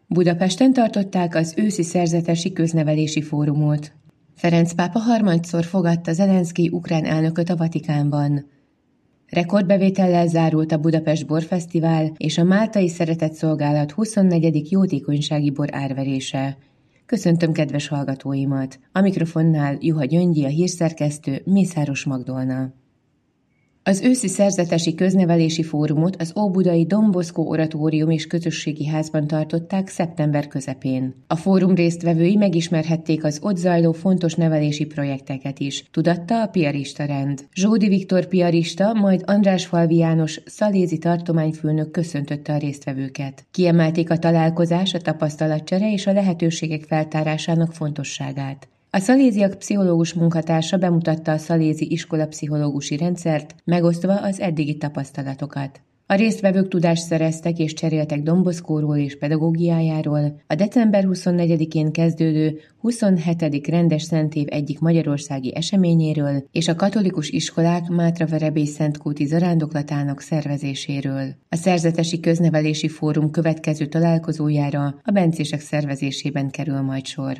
Budapesten tartották az őszi szerzetesi köznevelési fórumot. Ferenc pápa harmadszor fogadta Zelenszkij ukrán elnököt a Vatikánban. Rekordbevétellel zárult a Budapest Borfesztivál és a Máltai Szeretetszolgálat 24. jótékonysági bor árverése. Köszöntöm kedves hallgatóimat! A mikrofonnál Juha Gyöngyi, a hírszerkesztő, Mészáros Magdolna. Az őszi szerzetesi köznevelési fórumot az óbudai Don Bosco Oratórium és Közösségi Házban tartották szeptember közepén. A fórum résztvevői megismerhették az ott zajló fontos nevelési projekteket is, tudatta a piarista rend. Zsódi Viktor piarista, majd Andrásfalvi János szalézi tartományfőnök köszöntötte a résztvevőket. Kiemelték a találkozás, a tapasztalatcsere és a lehetőségek feltárásának fontosságát. A szaléziak pszichológus munkatársa bemutatta a szalézi iskolapszichológusi rendszert, megosztva az eddigi tapasztalatokat. A résztvevők tudást szereztek és cseréltek Don Boscóról és pedagógiájáról, a december 24-én kezdődő 27. rendes szentév egyik magyarországi eseményéről és a katolikus iskolák Mátraverebély-Szentkúti zarándoklatának szervezéséről. A szerzetesi köznevelési fórum következő találkozójára a bencések szervezésében kerül majd sor.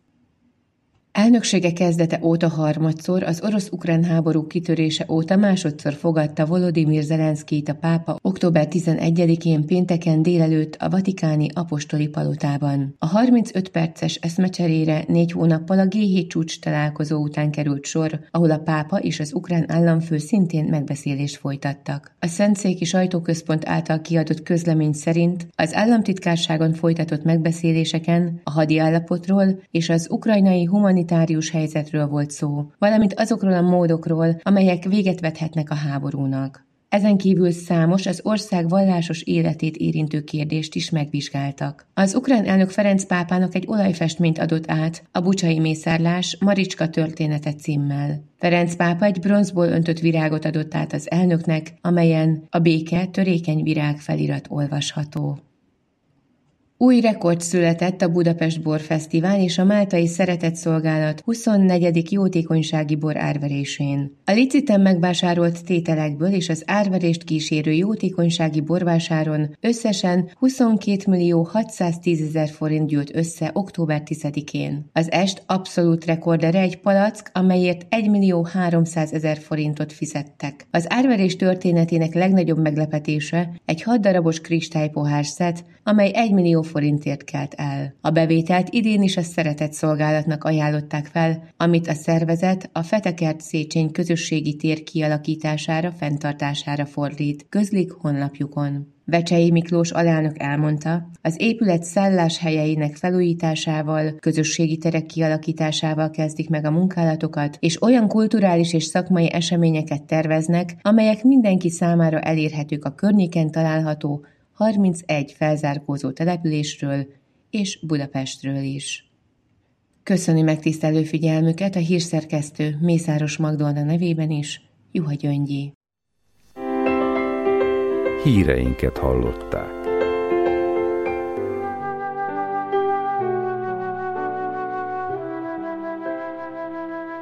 Elnöksége kezdete óta harmadszor, az orosz-ukrán háború kitörése óta másodszor fogadta Volodymyr Zelenszkijt a pápa október 11-én pénteken délelőtt a vatikáni apostoli palotában. A 35 perces eszmecserére 4 hónappal a G7 csúcs találkozó után került sor, ahol a pápa és az ukrán államfő szintén megbeszélést folytattak. A Szentszéki Sajtóközpont által kiadott közlemény szerint az államtitkárságon folytatott megbeszéléseken a hadi állapotról és az ukrajnai humanitárius helyzetről volt szó, valamint azokról a módokról, amelyek véget vethetnek a háborúnak. Ezen kívül számos az ország vallásos életét érintő kérdést is megvizsgáltak. Az ukrán elnök Ferenc pápának egy olajfestményt adott át, a Bucsai mészárlás Maricska története címmel. Ferenc pápa egy bronzból öntött virágot adott át az elnöknek, amelyen a béke törékeny virág felirat olvasható. Új rekord született a Budapest Borfesztivál és a Máltai Szeretetszolgálat 24. jótékonysági bor árverésén. A liciten megvásárolt tételekből és az árverést kísérő jótékonysági borvásáron összesen 22.610.000 forint gyűlt össze október 10-én. Az est abszolút rekordere egy palack, amelyért 1.300.000 forintot fizettek. Az árverés történetének legnagyobb meglepetése egy 6 darabos kristálypohárszett, amely 1 millió forintért kelt el. A bevételt idén is a Szeretetszolgálatnak ajánlották fel, amit a szervezet a Fetekert Széchenyi közösségi tér kialakítására, fenntartására fordít, közlik honlapjukon. Vecsei Miklós alelnök elmondta, az épület szálláshelyeinek felújításával, közösségi terek kialakításával kezdik meg a munkálatokat, és olyan kulturális és szakmai eseményeket terveznek, amelyek mindenki számára elérhetők a környéken található 31 felzárkózó településről és Budapestről is. Köszöni megtisztelő figyelmüket a hírszerkesztő Mészáros Magdolna nevében is, Juha Gyöngyi. Híreinket hallották.